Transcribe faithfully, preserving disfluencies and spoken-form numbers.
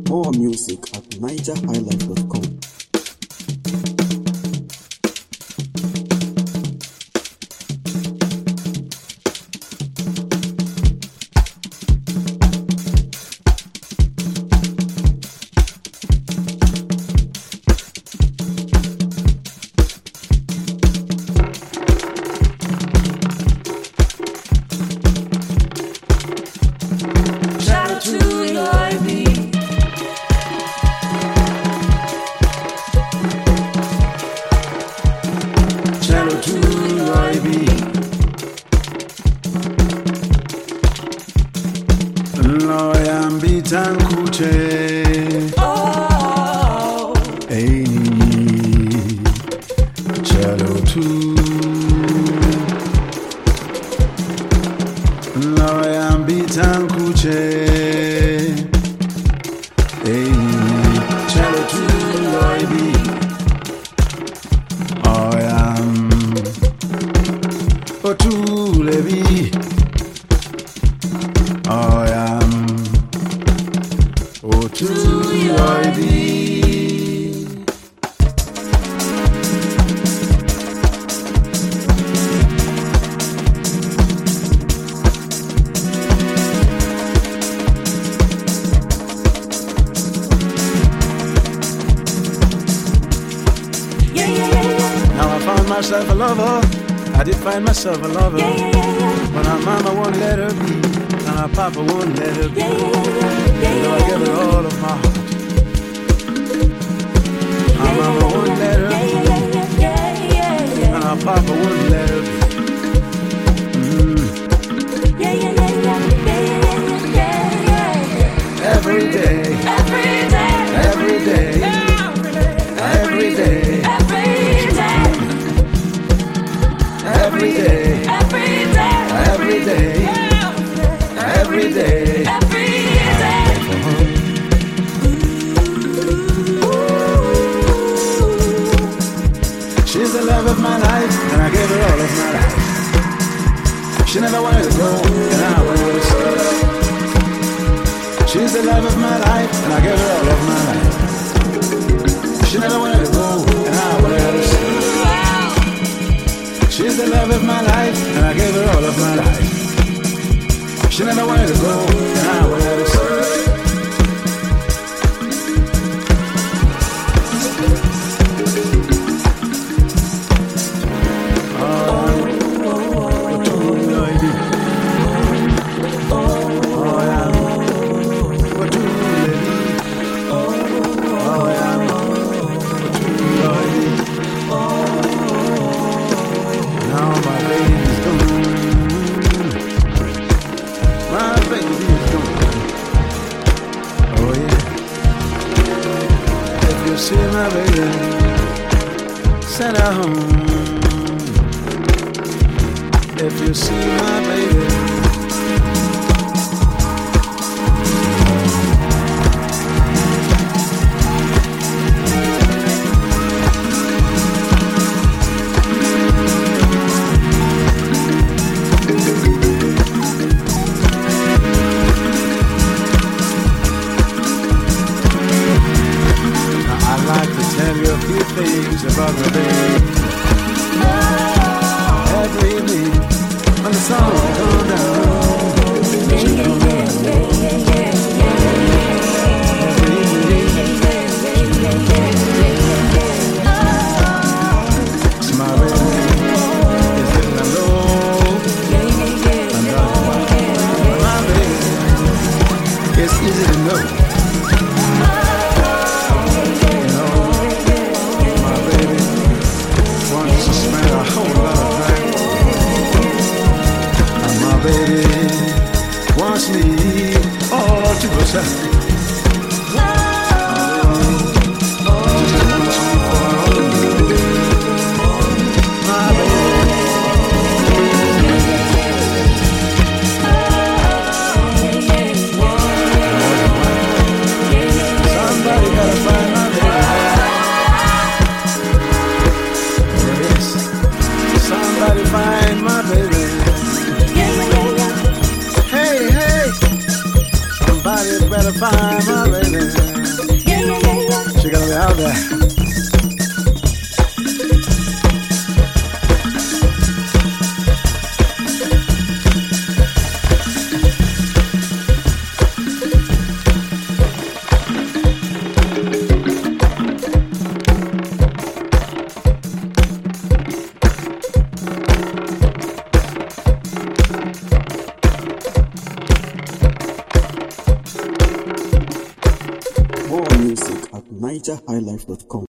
More music at niger highlife dot com. Myself a lover, I did find myself a lover, yeah, yeah, yeah, yeah. But her mama won't let her be, and her papa won't let her be, yeah, yeah, yeah, yeah, so I give her all of my heart. Her yeah, mama yeah, won't yeah, let her yeah, be, yeah, yeah, yeah, yeah, and her papa won't let her be. Mm. Yeah, yeah, yeah, yeah, yeah, yeah, yeah, yeah. Every day, every day, every day, every day, every day. Every day, every day, every day, every day, every day. She's the love of my life, and I gave her all of my life. She never wanted to go, and I wanted to stay. She's the love of my life, and I gave her all of my life. She never wanted to go, and I wanted to stay. She's the love of my life, and I gave her all of my life. She never wanted to go, and I wanted to stay. Oh, what do I do? Oh, yeah. What do I do? Oh, yeah. What do I do? Now my baby's gone. My baby's gone. Oh yeah. If you see my baby, send her home. If you see my baby, things about my baby. Every evening when the sun will go down, she come down. Every evening, it's my baby. It's getting low. And that's why my baby, it's easy to know. Baby wants me all to herself. Somebody gotta find my baby. Yes, somebody find my baby. Better find my baby. brother. More music at niger high life dot com.